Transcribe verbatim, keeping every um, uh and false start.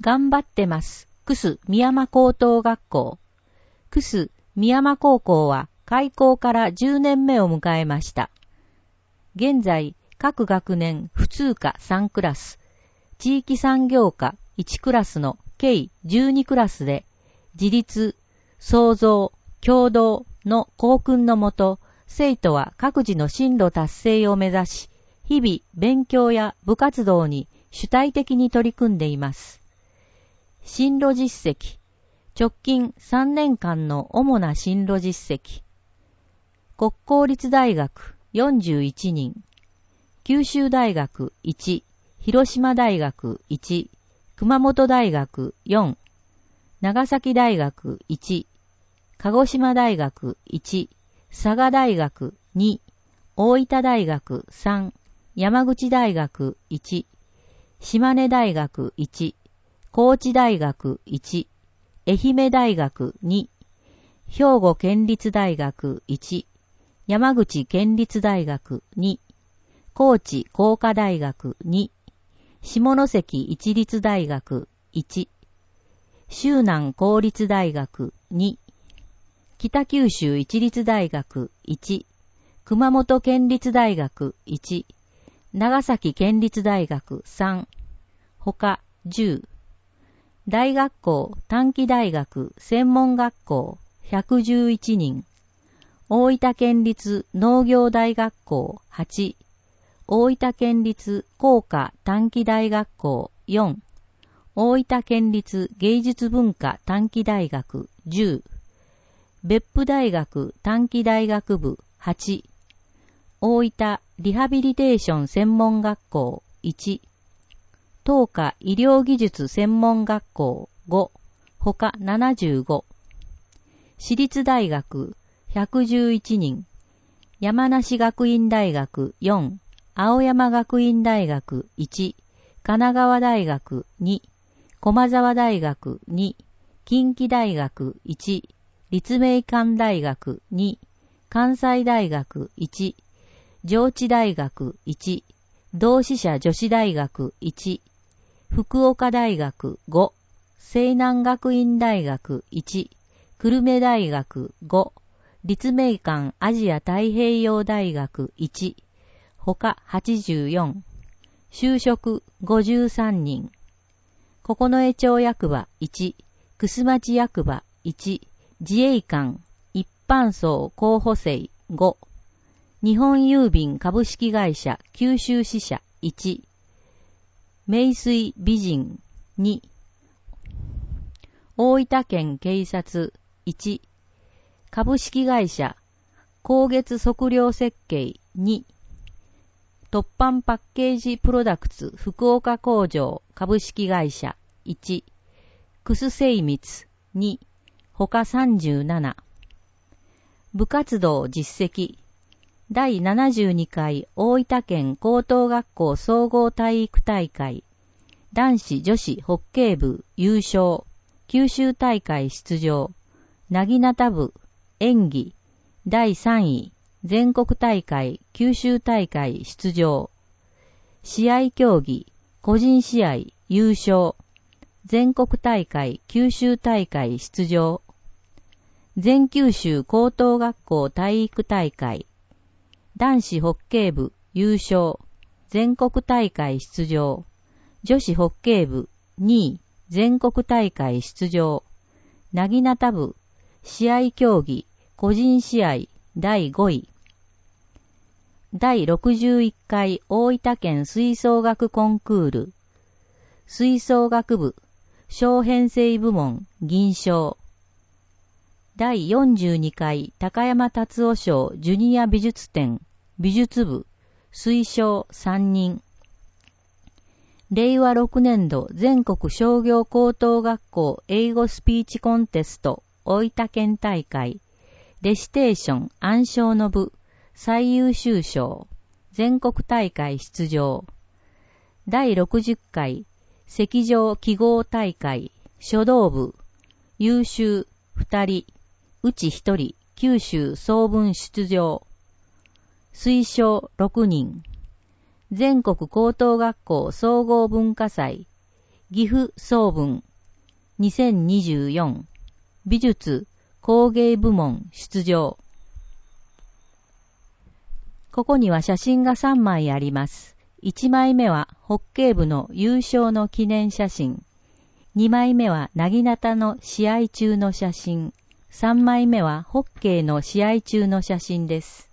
頑張ってます。楠美山高等学校。楠美山高校は開校からじゅうねんめを迎えました。現在、各学年普通科さんクラス、地域産業科いちクラスの計じゅうにクラスで、自立、創造、協働の校訓のもと、生徒は各自の進路達成を目指し、日々勉強や部活動に主体的に取り組んでいます。進路実績、直近さんねんかんの主な進路実績。国公立大学よんじゅういちにん、九州大学いち、広島大学いち、熊本大学よん、長崎大学いち、鹿児島大学いち、佐賀大学に、大分大学さん、山口大学いち、島根大学いち、高知大学いち、愛媛大学に、兵庫県立大学いち、山口県立大学に、高知工科大学に、下関一律大学いち、周南公立大学に、北九州一律大学いち、熊本県立大学いち、長崎県立大学さん、他じゅう、大学校短期大学専門学校ひゃくじゅういちにん、大分県立農業大学校はち、大分県立工科短期大学校よん、大分県立芸術文化短期大学じゅう、別府大学短期大学部はち、大分リハビリテーション専門学校いち、東華医療技術専門学校ご、他ななじゅうご、私立大学ひゃくじゅういちにん、山梨学院大学よん、青山学院大学いち、神奈川大学に、駒沢大学に、近畿大学いち、立命館大学に、関西大学いち、上智大学いち、同志社女子大学いち、福岡大学ご、西南学院大学いち、久留米大学ご、立命館アジア太平洋大学いち、他はちじゅうよん、就職ごじゅうさんにん、九重町役場いち、楠町役場いち、自衛官一般層候補生ご、日本郵便株式会社九州支社いち、名水美人に、大分県警察いち、株式会社光月測量設計に、突販パッケージプロダクツ福岡工場株式会社いち、楠精密に、他さんじゅうなな。部活動実績。第ななじゅうにかい大分県高等学校総合体育大会、男子女子ホッケー部優勝、九州大会出場、なぎなた部演技、だいさんい全国大会九州大会出場、試合競技、個人試合優勝、全国大会九州大会出場、全九州高等学校体育大会、男子ホッケー部優勝、全国大会出場、女子ホッケー部にい全国大会出場、なぎなた部試合競技個人試合だいごい、だいろくじゅういっかい大分県吹奏楽コンクール、吹奏楽部小編成部門銀賞、だいよんじゅうにかい高山達夫賞ジュニア美術展美術部推奨さんにん、れいわろくねんど全国商業高等学校英語スピーチコンテスト大分県大会レシテーション暗唱の部最優秀賞全国大会出場、だいろくじゅっかい赤上記号大会書道部優秀ふたりうちひとり九州総分出場、推奨ろくにん、全国高等学校総合文化祭岐阜総文にせんにじゅうよん美術工芸部門出場。ここには写真がさんまいあります。いちまいめはホッケー部の優勝の記念写真。にまいめはなぎなたの試合中の写真。さんまいめはホッケーの試合中の写真です。